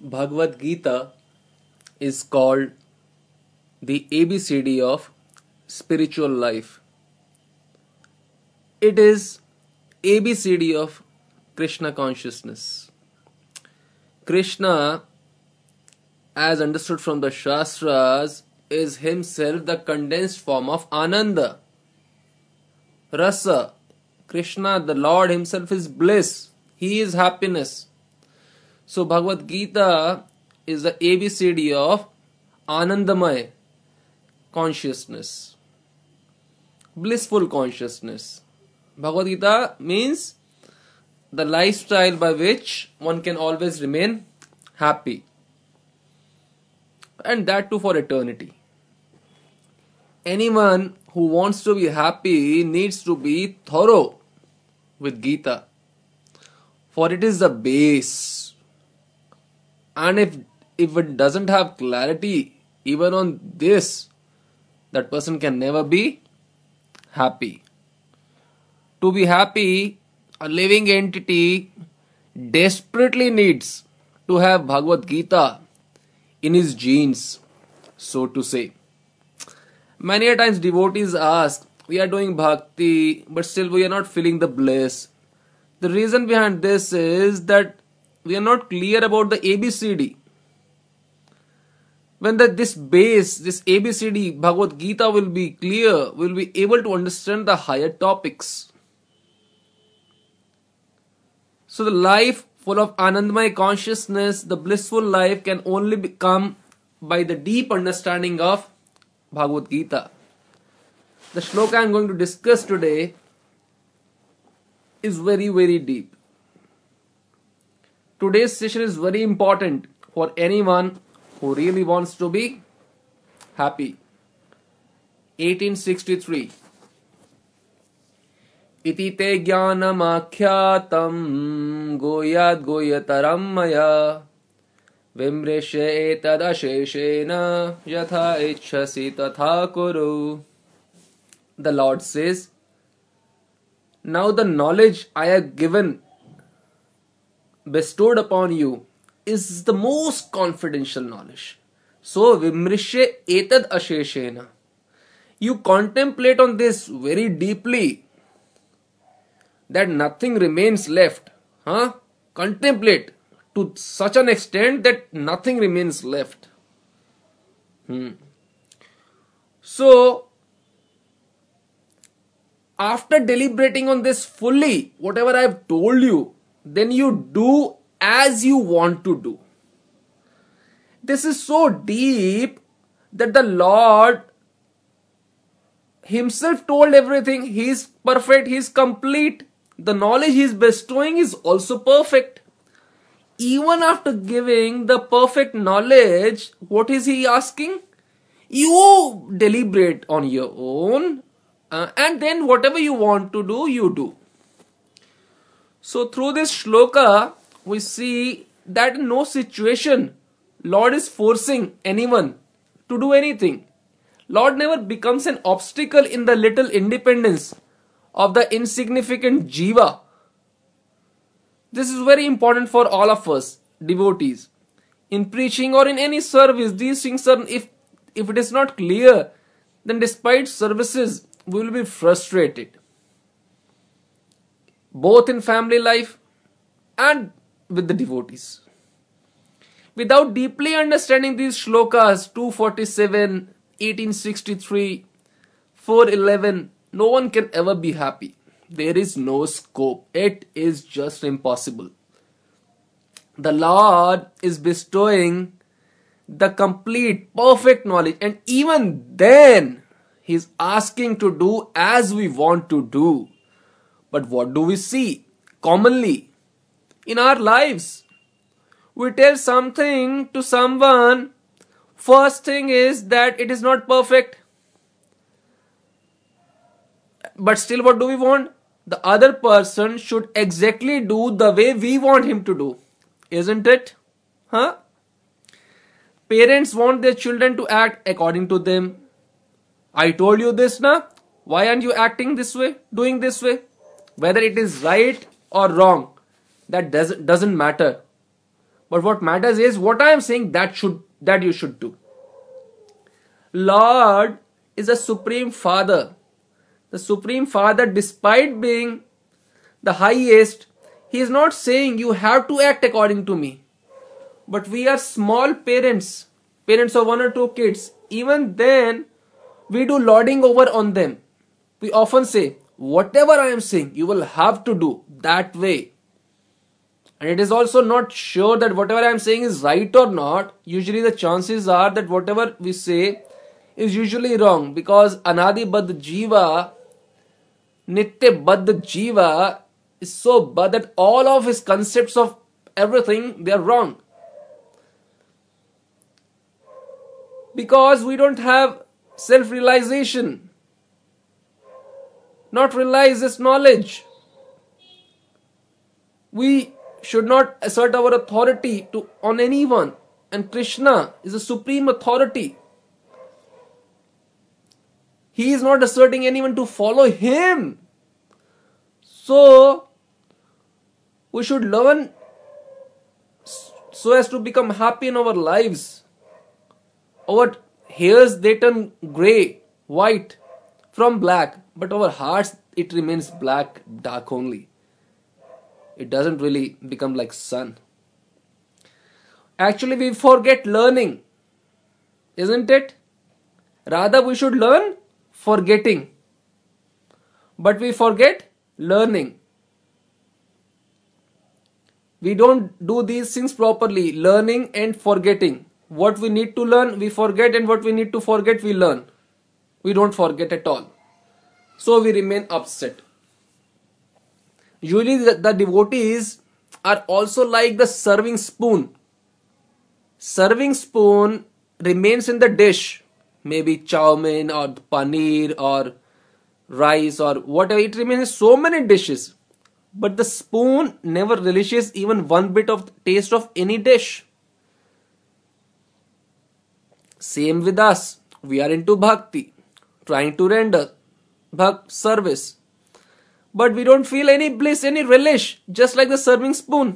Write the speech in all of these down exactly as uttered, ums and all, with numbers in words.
Bhagavad Gita is called the A B C D of spiritual life. It is A B C D of Krishna consciousness. Krishna, as understood from the Shastras, is himself the condensed form of Ananda. Rasa. Krishna, the Lord himself, is bliss. He is happiness. So Bhagavad Gita is the A B C D of Anandamaya consciousness. Blissful consciousness. Bhagavad Gita means the lifestyle by which one can always remain happy. And that too for eternity. Anyone who wants to be happy needs to be thorough with Gita. For it is the base. And if, if it doesn't have clarity even on this, that person can never be happy. To be happy, a living entity desperately needs to have Bhagavad Gita in his genes, so to say. Many a times devotees ask, we are doing bhakti, but still we are not feeling the bliss. The reason behind this is that we are not clear about the A B C D. When the, this base, this A B C D, Bhagavad Gita will be clear, we will be able to understand the higher topics. So the life full of Anandamaya consciousness, the blissful life can only become by the deep understanding of Bhagavad Gita. The shloka I am going to discuss today is very very deep. Today's session is very important for anyone who really wants to be happy. eighteen sixty-three. Iti te jnanam akyatam goyat goyataram maya vimrishe etad asheshena yatha ichhasi tatha kuru. The Lord says, now the knowledge I have given, bestowed upon you, is the most confidential knowledge. So, vimrishe etad asheshena. You contemplate on this very deeply, that nothing remains left. Huh? Contemplate to such an extent that nothing remains left. Hmm. So, after deliberating on this fully, whatever I have told you, then you do as you want to do. This is so deep that the Lord himself told everything. He is perfect, he is complete. The knowledge he is bestowing is also perfect. Even after giving the perfect knowledge, what is he asking? You deliberate on your own, uh, and then whatever you want to do, you do. So through this shloka, we see that in no situation Lord is forcing anyone to do anything. Lord never becomes an obstacle in the little independence of the insignificant jiva. This is very important for all of us, devotees. In preaching or in any service, these things are, if, if it is not clear, then despite services, we will be frustrated. Both in family life and with the devotees. Without deeply understanding these shlokas, two forty-seven, eighteen sixty-three, four eleven, no one can ever be happy. There is no scope. It is just impossible. The Lord is bestowing the complete, perfect knowledge, and even then, He is asking to do as we want to do. But what do we see commonly in our lives? We tell something to someone. First thing is that it is not perfect. But still, what do we want? The other person should exactly do the way we want him to do. Isn't it? Huh? Parents want their children to act according to them. I told you this now. Why aren't you acting this way? Doing this way? Whether it is right or wrong, that doesn't, doesn't matter. But what matters is what I am saying that should that you should do. Lord is a supreme father. The supreme father, despite being the highest, he is not saying you have to act according to me. But we are small parents, parents of one or two kids. Even then, we do lording over on them. We often say, whatever I am saying, you will have to do that way. And it is also not sure that whatever I am saying is right or not. Usually the chances are that whatever we say is usually wrong. Because Anadi Baddha Jiva, Nitya Baddha Jiva is so bad that all of his concepts of everything, they are wrong. Because we don't have self-realization. Not realize this knowledge. We should not assert our authority to on anyone. And Krishna is a supreme authority. He is not asserting anyone to follow him. So, we should learn so as to become happy in our lives. Our hairs, they turn grey, white from black. But our hearts, it remains black, dark only. It doesn't really become like sun. Actually, we forget learning. Isn't it? Rather, we should learn forgetting. But we forget learning. We don't do these things properly. Learning and forgetting. What we need to learn, we forget. And what we need to forget, we learn. We don't forget at all. So we remain upset. Usually the, the devotees are also like the serving spoon. Serving spoon remains in the dish. Maybe chow mein or paneer or rice or whatever. It remains in so many dishes. But the spoon never relishes even one bit of the taste of any dish. Same with us. We are into bhakti. Trying to render bhakt service. But we don't feel any bliss, any relish, just like the serving spoon.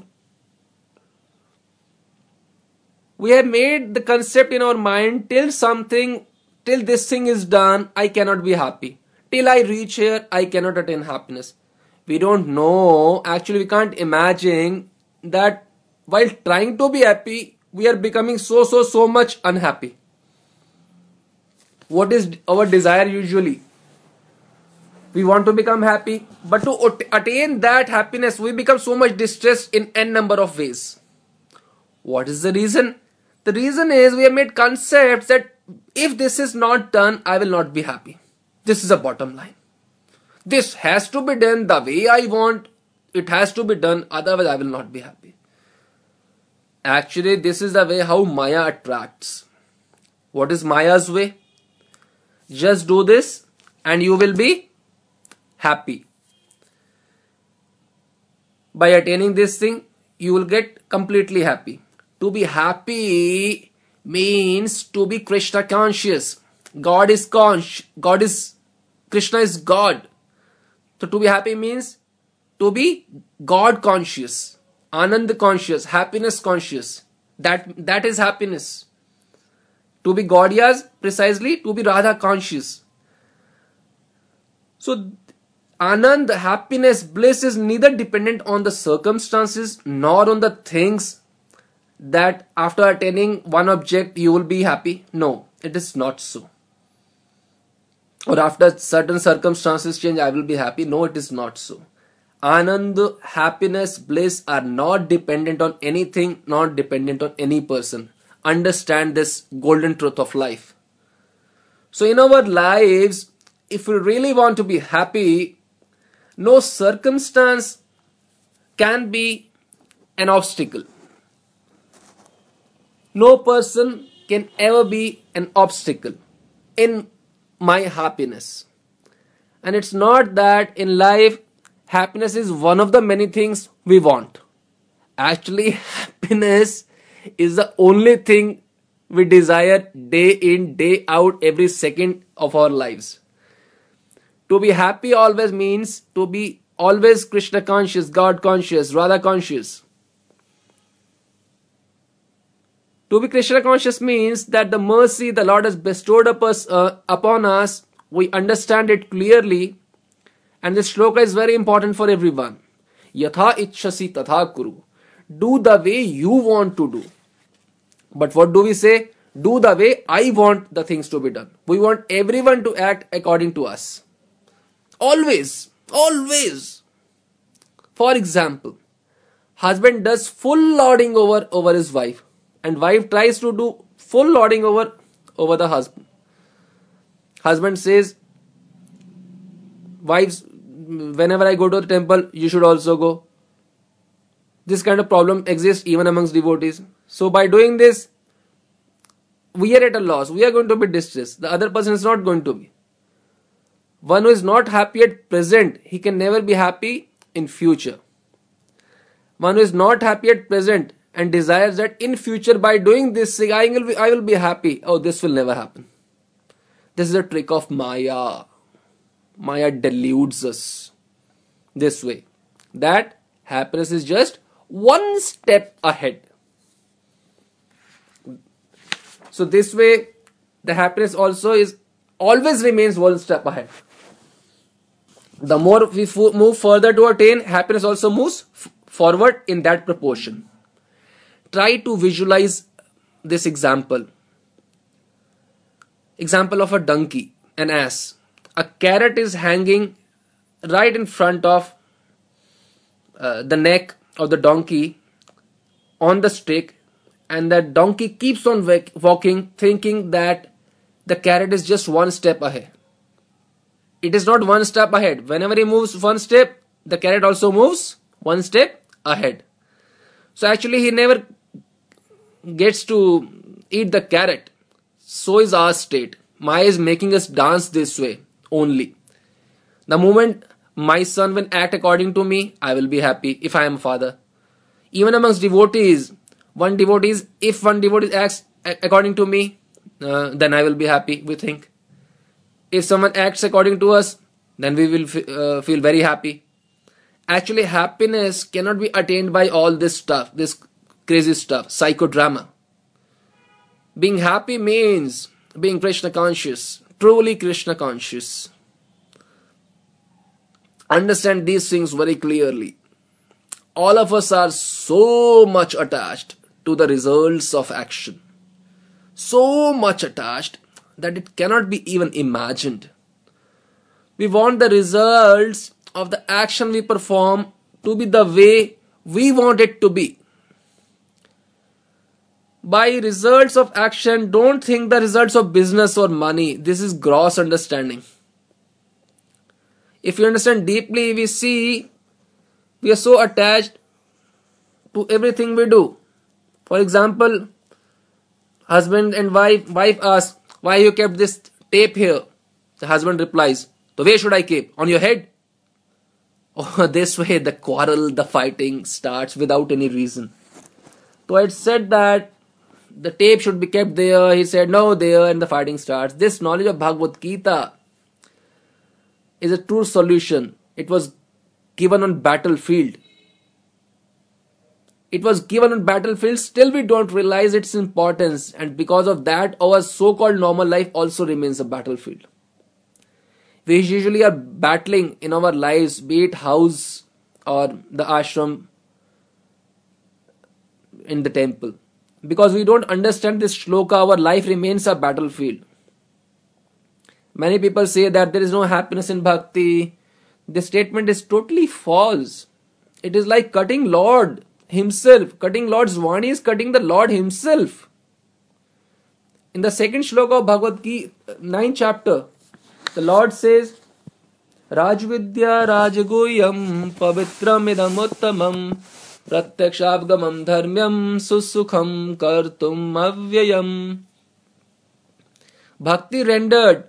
We have made the concept in our mind, till something, till this thing is done, I cannot be happy. Till I reach here, I cannot attain happiness. We don't know, actually we can't imagine that while trying to be happy, we are becoming so, so, so much unhappy. What is our desire usually? We want to become happy, but to attain that happiness, we become so much distressed in n number of ways. What is the reason? The reason is we have made concepts that if this is not done, I will not be happy. This is the bottom line. This has to be done the way I want. It has to be done, otherwise I will not be happy. Actually, this is the way how Maya attracts. What is Maya's way? Just do this and you will be happy. By attaining this thing, you will get completely happy. To be happy means to be Krishna conscious. God is conscious. God is, Krishna is God. So to be happy means to be God conscious, Anand conscious, happiness conscious. That, that is happiness. To be Gaudiyas, precisely, to be Radha conscious. So, Anand, happiness, bliss is neither dependent on the circumstances nor on the things that after attaining one object you will be happy. No, it is not so. Or after certain circumstances change I will be happy. No, it is not so. Anand, happiness, bliss are not dependent on anything, not dependent on any person. Understand this golden truth of life. So in our lives, if we really want to be happy, no circumstance can be an obstacle. No person can ever be an obstacle in my happiness. And it's not that in life, happiness is one of the many things we want. Actually, happiness is the only thing we desire day in, day out, every second of our lives. To be happy always means to be always Krishna conscious, God conscious, Radha conscious. To be Krishna conscious means that the mercy the Lord has bestowed upon us, uh, upon us, we understand it clearly. And this shloka is very important for everyone. Yatha ichhasi tatha kuru. Do the way you want to do. But what do we say? Do the way I want the things to be done. We want everyone to act according to us. Always. Always. For example, husband does full lording over, over his wife. And wife tries to do full lording over, over the husband. Husband says, wives, whenever I go to the temple, you should also go. This kind of problem exists even amongst devotees. So by doing this, we are at a loss. We are going to be distressed. The other person is not going to be. One who is not happy at present, he can never be happy in future. One who is not happy at present and desires that in future by doing this thing, I will be, I will be happy. Oh, this will never happen. This is a trick of Maya. Maya deludes us this way. That happiness is just one step ahead. So this way, the happiness also is always remains one step ahead. The more we f- move further to attain, happiness also moves f- forward in that proportion. Try to visualize this example. Example of a donkey, an ass. A carrot is hanging right in front of uh, the neck of the donkey on the stick, and that donkey keeps on walking thinking that the carrot is just one step ahead. It is not one step ahead. Whenever he moves one step, the carrot also moves one step ahead. So actually he never gets to eat the carrot. So is our state. Maya is making us dance this way only. The moment my son will act according to me, I will be happy if I am a father. Even amongst devotees, one devotee is, if one devotee acts according to me, uh, then I will be happy, we think. If someone acts according to us, then we will f- uh, feel very happy. Actually, happiness cannot be attained by all this stuff, this crazy stuff, psychodrama. Being happy means being Krishna conscious, truly Krishna conscious. Understand these things very clearly. All of us are so much attached to the results of action. So much attached that it cannot be even imagined. We want the results of the action we perform to be the way we want it to be. By results of action, don't think the results of business or money. This is gross understanding. If you understand deeply, we see we are so attached to everything we do. For example, husband and wife, wife asks, why you kept this tape here? The husband replies, so where should I keep? On your head? Oh, this way the quarrel, the fighting starts without any reason. So I said that the tape should be kept there. He said, no, there, and the fighting starts. This knowledge of Bhagavad Gita is a true solution. It was given on battlefield. It was given on battlefield, still we don't realize its importance, and because of that, our so-called normal life also remains a battlefield. We usually are battling in our lives, be it house or the ashram in the temple. Because we don't understand this shloka, our life remains a battlefield. Many people say that there is no happiness in bhakti. This statement is totally false. It is like cutting Lord himself. Cutting Lord's Vani is cutting the Lord himself. In the second shloka of Bhagavad Gita, ninth chapter, the Lord says, Rajvidya Rajagoyam Pavitram Idam Uttamam Pratyakshavgamam Dharmyam Susukham Kartum Avyayam. Bhakti rendered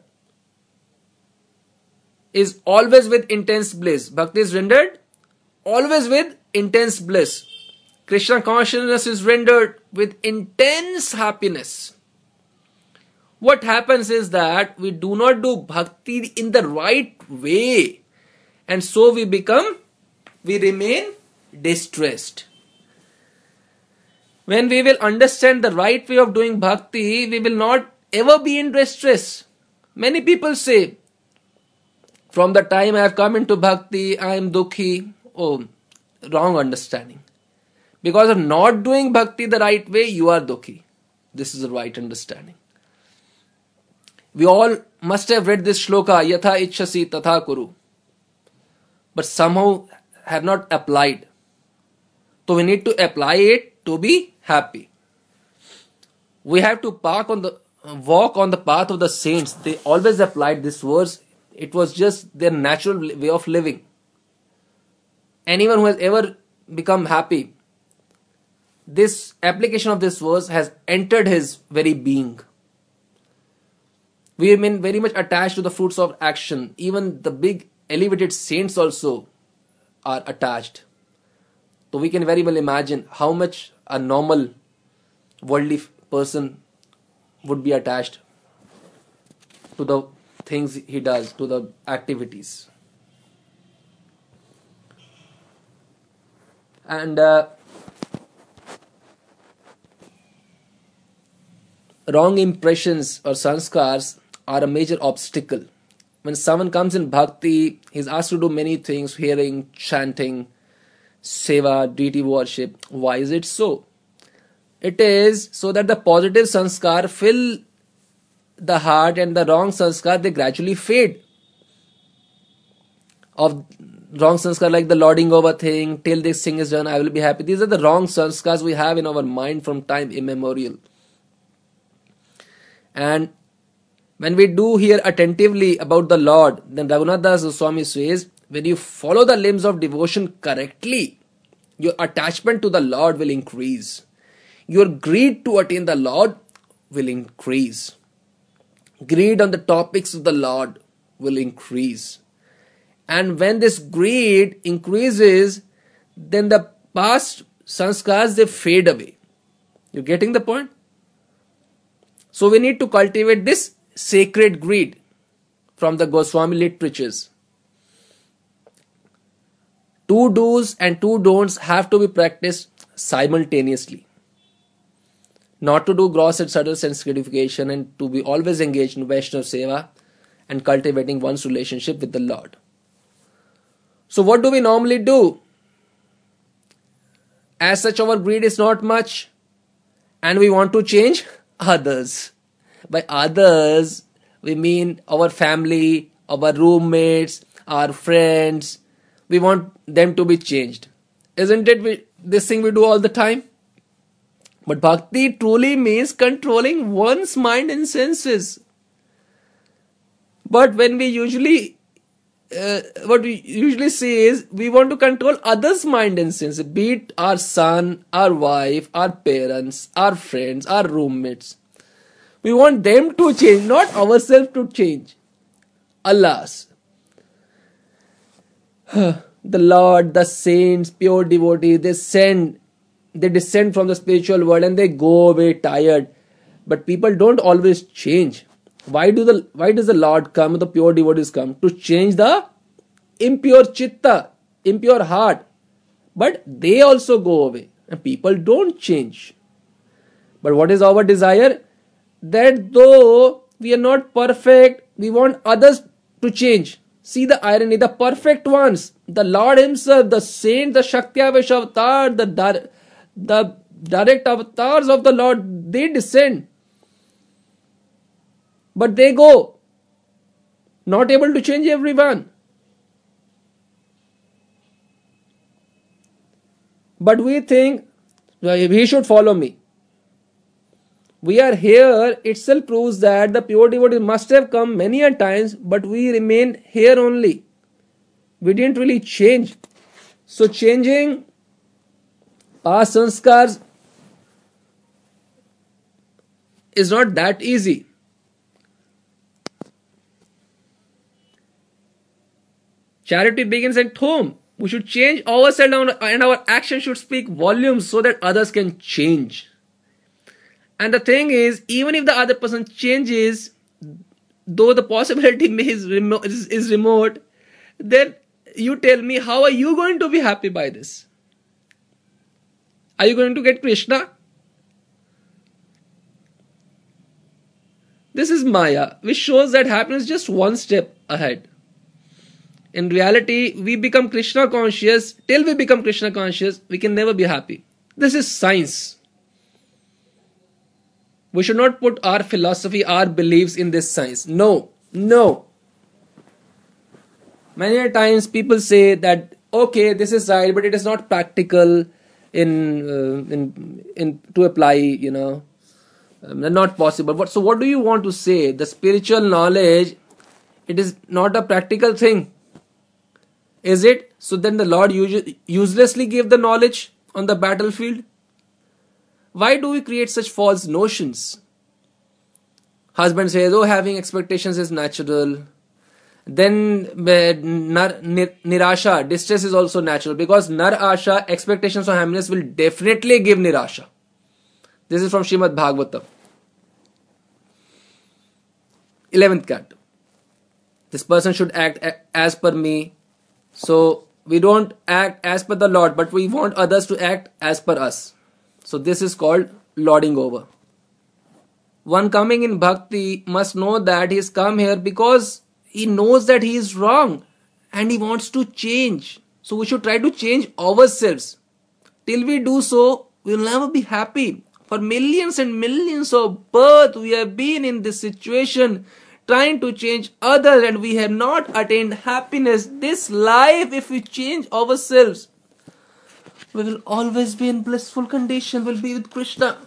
is always with intense bliss. Bhakti is rendered always with intense bliss. Krishna consciousness is rendered with intense happiness. What happens is that we do not do bhakti in the right way, and so we become, we remain distressed. When we will understand the right way of doing bhakti, we will not ever be in distress. Many people say, from the time I have come into bhakti, I am dukhi. Oh, wrong understanding. Because of not doing bhakti the right way, you are dukhi. This is the right understanding. We all must have read this shloka, yatha ichhasi tatha kuru. But somehow have not applied. So we need to apply it to be happy. We have to park on the walk on the path of the saints. They always applied this verse. It was just their natural way of living. Anyone who has ever become happy, this application of this verse has entered his very being. We have been very much attached to the fruits of action. Even the big elevated saints also are attached. So we can very well imagine how much a normal worldly person would be attached to the things he does, to the activities. And uh, wrong impressions or sanskars are a major obstacle. When someone comes in bhakti, he is asked to do many things, hearing, chanting, seva, deity worship. Why is it so? It is so that the positive sanskar fill the heart and the wrong sanskar, they gradually fade. Of wrong sanskar like the lording over thing, till this thing is done, I will be happy. These are the wrong sanskars we have in our mind from time immemorial. And when we do hear attentively about the Lord, then Raghunath Das Goswami says, when you follow the limbs of devotion correctly, your attachment to the Lord will increase. Your greed to attain the Lord will increase. Greed on the topics of the Lord will increase. And when this greed increases, then the past sanskars, they fade away. You getting the point? So we need to cultivate this sacred greed from the Goswami literatures. Two do's and two don'ts have to be practiced simultaneously. Not to do gross and subtle sense gratification, and to be always engaged in Vaishnava Seva and cultivating one's relationship with the Lord. So what do we normally do? As such, our greed is not much and we want to change others. By others, we mean our family, our roommates, our friends. We want them to be changed. Isn't it we, this thing we do all the time? But bhakti truly means controlling one's mind and senses. But when we usually, uh, what we usually say is, we want to control others' mind and senses, be it our son, our wife, our parents, our friends, our roommates. We want them to change, not ourselves to change. Alas, the Lord, the saints, pure devotees, they send They descend from the spiritual world and they go away tired. But people don't always change. Why do the why does the Lord come, the pure devotees come? To change the impure chitta, impure heart. But they also go away. And people don't change. But what is our desire? That though we are not perfect, we want others to change. See the irony, the perfect ones, the Lord himself, the saint, the Shakti-Avesh avatar, the Dar- The direct avatars of the Lord, they descend. But they go. Not able to change everyone. But we think, he should follow me. We are here, itself proves that the pure devotees must have come many a times, but we remain here only. We didn't really change. So changing past sanskars is not that easy. Charity begins at home. We should change ourselves and our action should speak volumes so that others can change. And the thing is, even if the other person changes, though the possibility is remote, is remote, then you tell me, how are you going to be happy by this? Are you going to get Krishna? This is Maya, which shows that happiness is just one step ahead. In reality, we become Krishna conscious. Till we become Krishna conscious, we can never be happy. This is science. We should not put our philosophy, our beliefs in this science. No, no. Many times people say that, okay, this is right, but it is not practical in uh, in in to apply, you know, um, not possible. But so, what do you want to say? The spiritual knowledge, it is not a practical thing, is it? So then the Lord us- uselessly gave the knowledge on the battlefield. Why do we create such false notions? Husband says, oh, having expectations is natural. Then uh, nar, nir, nirasha, distress is also natural, because nar asha, expectations of happiness, will definitely give nirasha. This is from Srimad Bhagavatam. eleventh canto. This person should act as per me. So we don't act as per the Lord, but we want others to act as per us. So this is called lording over. One coming in bhakti must know that he has come here because he knows that he is wrong and he wants to change. So we should try to change ourselves. Till we do so, we will never be happy. For millions and millions of births, we have been in this situation trying to change others, and we have not attained happiness. This life, if we change ourselves, we will always be in blissful condition, we'll be with Krishna.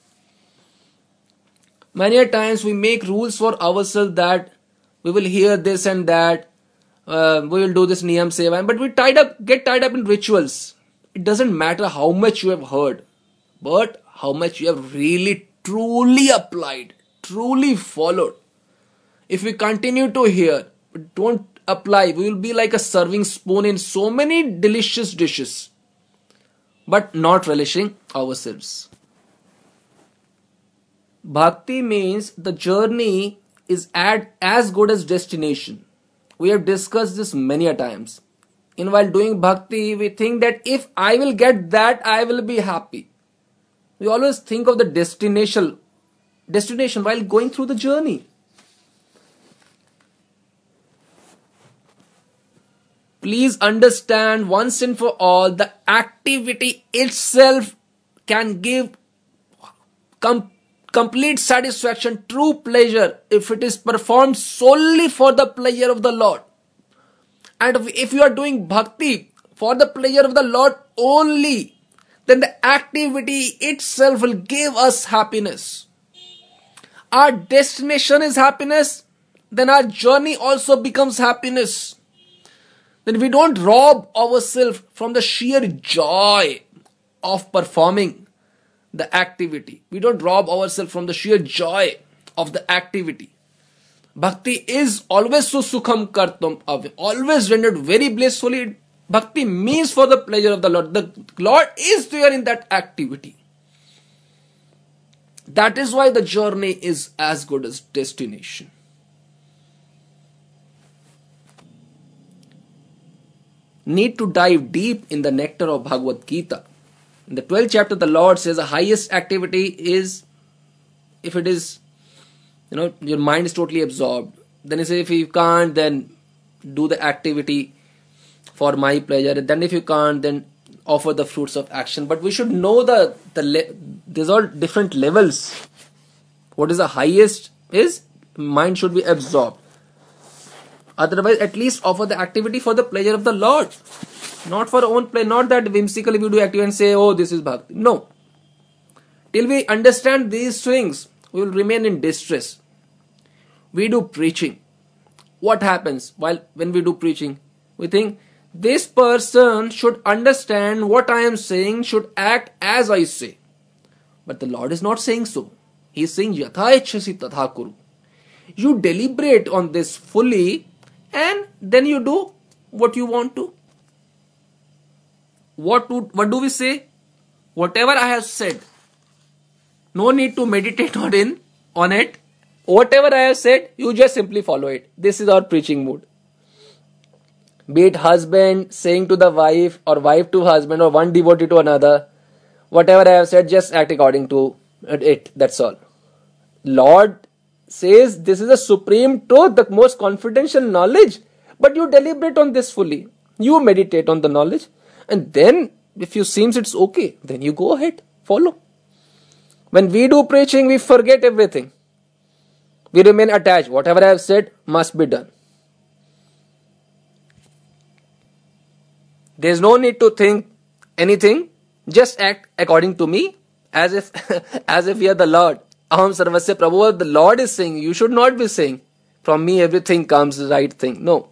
Many a times we make rules for ourselves that we will hear this and that, uh, we will do this niyam seva, but we tied up, get tied up in rituals. It doesn't matter how much you have heard, but how much you have really, truly applied, truly followed. If we continue to hear, but don't apply, we will be like a serving spoon in so many delicious dishes, but not relishing ourselves. Bhakti means the journey is at as good as destination. We have discussed this many a times. In while doing bhakti, we think that if I will get that, I will be happy. We always think of the destination, destination while going through the journey. Please understand once and for all, the activity itself can give com- complete satisfaction, true pleasure, if it is performed solely for the pleasure of the Lord. And if you are doing bhakti for the pleasure of the Lord only, then the activity itself will give us happiness. Our destination is happiness, then our journey also becomes happiness. Then we don't rob ourselves from the sheer joy of performing the activity. We don't rob ourselves from the sheer joy of the activity. Bhakti is always so sukham kartum, always rendered very blissfully. Bhakti means for the pleasure of the Lord. The Lord is there in that activity. That is why the journey is as good as destination. Need to dive deep in the nectar of Bhagavad Gita. In the twelfth chapter, the Lord says the highest activity is if it is, you know, your mind is totally absorbed. Then he says, if you can't, then do the activity for my pleasure. Then if you can't, then offer the fruits of action. But we should know the, the le- these are different levels. What is the highest is mind should be absorbed. Otherwise, at least offer the activity for the pleasure of the Lord. Not for own play, not that whimsically we do activity and say, oh, this is bhakti. No. Till we understand these things, we will remain in distress. We do preaching. What happens while when we do preaching? We think, this person should understand what I am saying, should act as I say. But the Lord is not saying so. He is saying, Yatha icchasi tatha kuru. You deliberate on this fully, and then you do what you want to. What, to, what do we say? Whatever I have said, no need to meditate on, in, on it. Whatever I have said, you just simply follow it. This is our preaching mood. Be it husband saying to the wife, or wife to husband, or one devotee to another. Whatever I have said, just act according to it. That's all. Lord says this is a supreme truth, the most confidential knowledge. But you deliberate on this fully. You meditate on the knowledge. And then, if you seems it's okay, then you go ahead, follow. When we do preaching, we forget everything. We remain attached. Whatever I have said must be done. There is no need to think anything. Just act according to me, as if as if we are the Lord. Aham sarvasya prabhu. The Lord is saying, you should not be saying, from me everything comes, the right thing. No.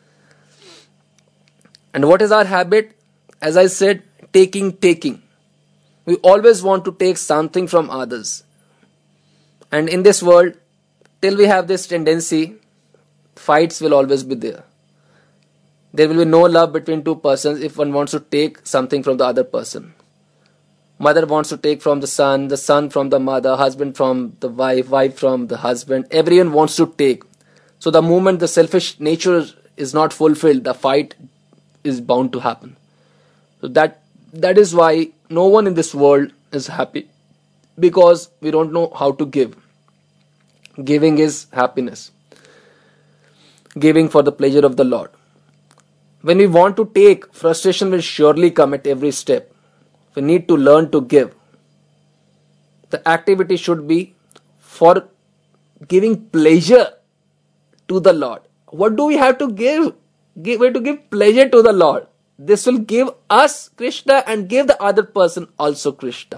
And what is our habit? As I said, taking, taking. We always want to take something from others. And in this world, till we have this tendency, fights will always be there. There will be no love between two persons if one wants to take something from the other person. Mother wants to take from the son, the son from the mother, husband from the wife, wife from the husband. Everyone wants to take. So the moment the selfish nature is not fulfilled, the fight is bound to happen. So that that is why no one in this world is happy. Because we don't know how to give. Giving is happiness. Giving for the pleasure of the Lord. When we want to take, frustration will surely come at every step. We need to learn to give. The activity should be for giving pleasure to the Lord. What do we have to give? Give, we have to give pleasure to the Lord. This will give us Krishna and give the other person also Krishna.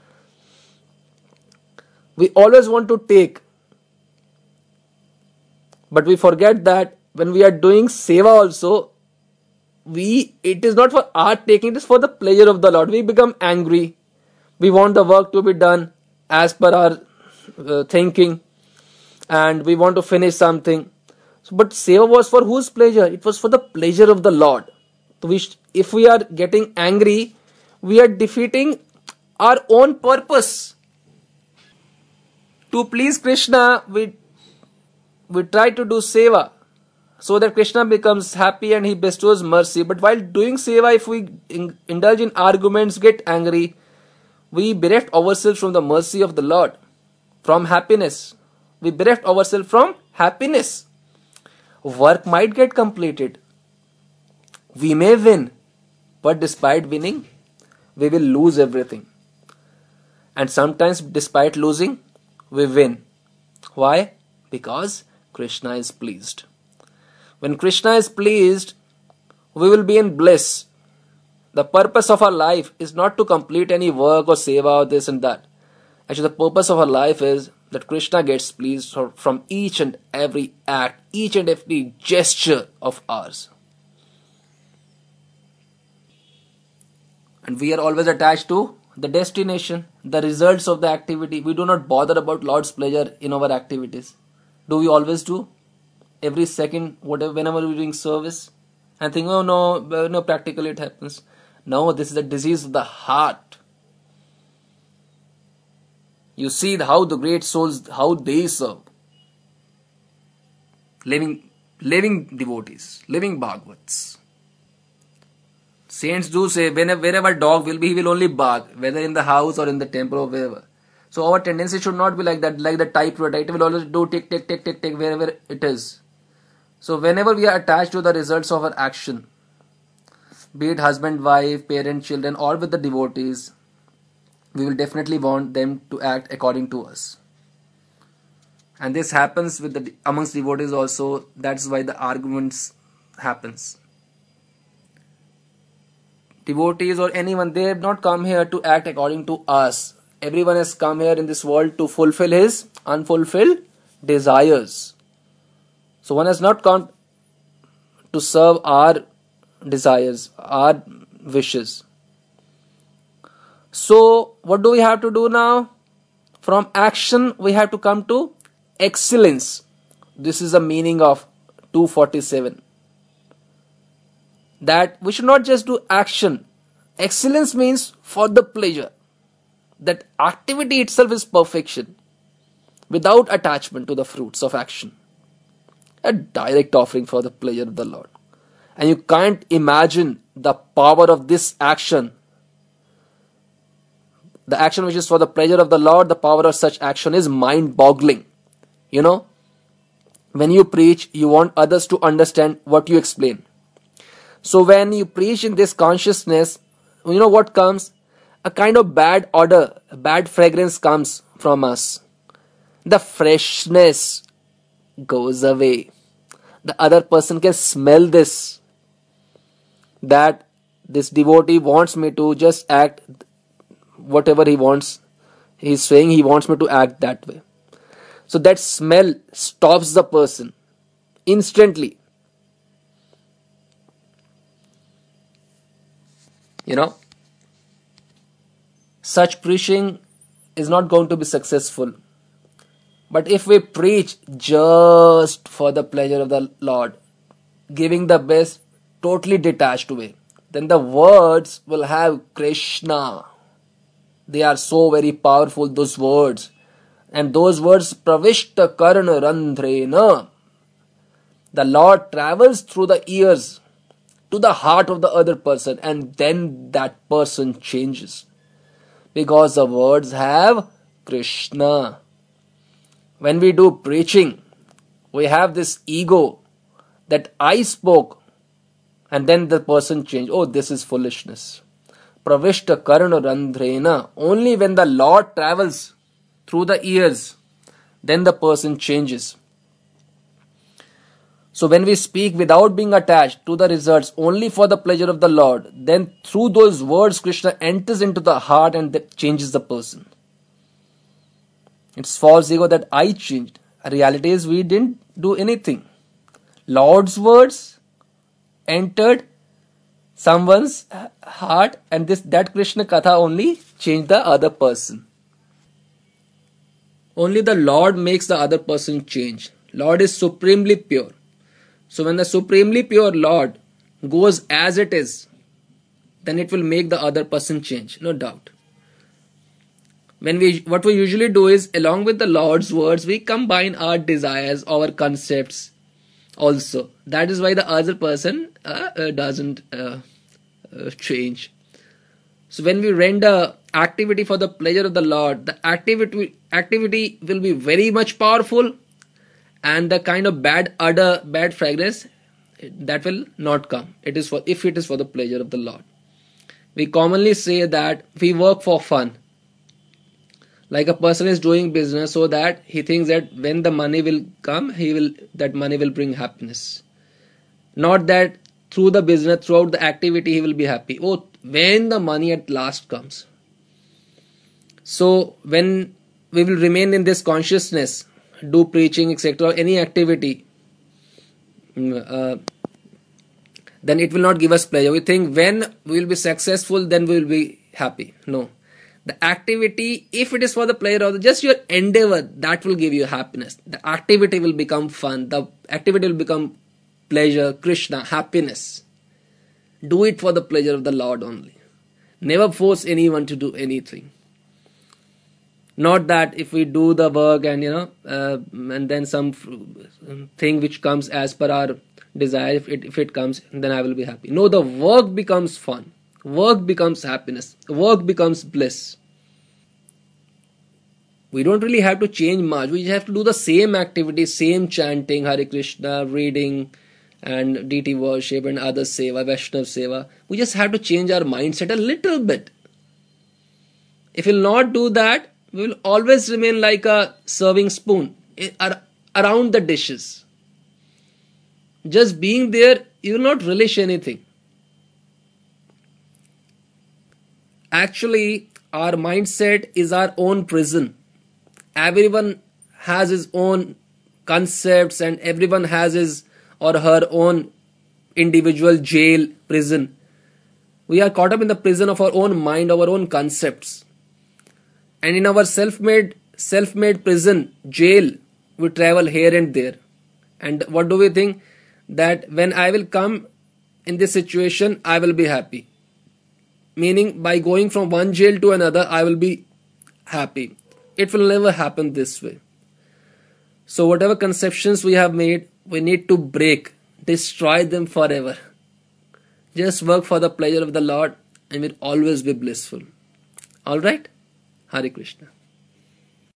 We always want to take. But we forget that when we are doing seva also, we it is not for our taking, it is for the pleasure of the Lord. We become angry. We want the work to be done as per our uh, thinking. And we want to finish something. So, but seva was for whose pleasure? It was for the pleasure of the Lord. So we, if we are getting angry, we are defeating our own purpose. To please Krishna, we, we try to do seva, so that Krishna becomes happy and he bestows mercy. But while doing seva, if we in, indulge in arguments, get angry, we bereft ourselves from the mercy of the Lord, from happiness. We bereft ourselves from happiness. Work might get completed. We may win, but despite winning, we will lose everything. And sometimes despite losing, we win. Why? Because Krishna is pleased. When Krishna is pleased, we will be in bliss. The purpose of our life is not to complete any work or seva or this and that. Actually, the purpose of our life is that Krishna gets pleased from each and every act, each and every gesture of ours. And we are always attached to the destination, the results of the activity. We do not bother about Lord's pleasure in our activities. Do we always do? Every second, whatever, whenever we're doing service, and think, oh no, no, practically it happens. No, this is a disease of the heart. You see how the great souls, how they serve. Living, living devotees, living Bhagavats. Saints do say, whenever, wherever dog will be, he will only bark, whether in the house or in the temple or wherever. So our tendency should not be like that, like the typewriter. It will always do tick, tick, tick, tick, tick, wherever it is. So whenever we are attached to the results of our action, be it husband, wife, parent, children, or with the devotees, we will definitely want them to act according to us. And this happens with the amongst devotees also. That's why the arguments happens. Devotees or anyone, they have not come here to act according to us. Everyone has come here in this world to fulfill his unfulfilled desires. So one has not come to serve our desires, our wishes. So what do we have to do now? From action, we have to come to excellence. This is the meaning of two forty-seven. That we should not just do action. Excellence means for the pleasure. That activity itself is perfection, without attachment to the fruits of action. A direct offering for the pleasure of the Lord. And you can't imagine the power of this action. The action which is for the pleasure of the Lord, the power of such action is mind-boggling. You know, when you preach, you want others to understand what you explain. So when you preach in this consciousness, you know what comes? A kind of bad odor, a bad fragrance comes from us. The freshness goes away. The other person can smell this, that this devotee wants me to just act whatever he wants. He's saying he wants me to act that way. So that smell stops the person instantly. You know, such preaching is not going to be successful. But if we preach just for the pleasure of the Lord, giving the best, totally detached way, then the words will have Krishna. They are so very powerful, those words. And those words, Pravishta Karna Randhrena. The Lord travels through the ears to the heart of the other person, and then that person changes. Because the words have Krishna. When we do preaching, we have this ego that I spoke, and then the person changed. Oh, this is foolishness. Pravishta Karna Randhrena. Only when the Lord travels through the ears, then the person changes. So when we speak without being attached to the results, only for the pleasure of the Lord, then through those words Krishna enters into the heart and that changes the person. It's false ego that I changed. Reality is we didn't do anything. Lord's words entered someone's heart, and this that Krishna Katha only changed the other person. Only the Lord makes the other person change. Lord is supremely pure. So when the supremely pure Lord goes as it is, then it will make the other person change, no doubt. When we, what we usually do is, along with the Lord's words, we combine our desires, our concepts also. That is why the other person uh, uh, doesn't uh, uh, change. So when we render activity for the pleasure of the Lord, the activity activity will be very much powerful, and the kind of bad odor, bad fragrance, that will not come. It is for if it is for the pleasure of the Lord. We commonly say that we work for fun. Like a person is doing business so that he thinks that when the money will come, he will that money will bring happiness. Not that through the business, throughout the activity, he will be happy. Oh, when the money at last comes. So when we will remain in this consciousness, do preaching, et cetera, any activity, uh, then it will not give us pleasure. We think when we will be successful, then we will be happy. No. The activity, if it is for the pleasure of the, just your endeavor, that will give you happiness. The activity will become fun. The activity will become pleasure, Krishna, happiness. Do it for the pleasure of the Lord only. Never force anyone to do anything. Not that if we do the work and you know, uh, and then some thing which comes as per our desire, if it, if it comes, then I will be happy. No, the work becomes fun. Work becomes happiness. Work becomes bliss. We don't really have to change much. We just have to do the same activity, same chanting, Hare Krishna, reading, and deity worship and other seva, Vaishnav seva. We just have to change our mindset a little bit. If we'll not do that, we will always remain like a serving spoon around the dishes. Just being there, you will not relish anything. Actually, our mindset is our own prison. Everyone has his own concepts and everyone has his or her own individual jail, prison. We are caught up in the prison of our own mind, our own concepts. And in our self-made, self-made prison, jail, we travel here and there. And what do we think? That when I will come in this situation, I will be happy. Meaning, by going from one jail to another, I will be happy. It will never happen this way. So whatever conceptions we have made, we need to break, destroy them forever. Just work for the pleasure of the Lord and we'll always be blissful. Alright? Hare Krishna.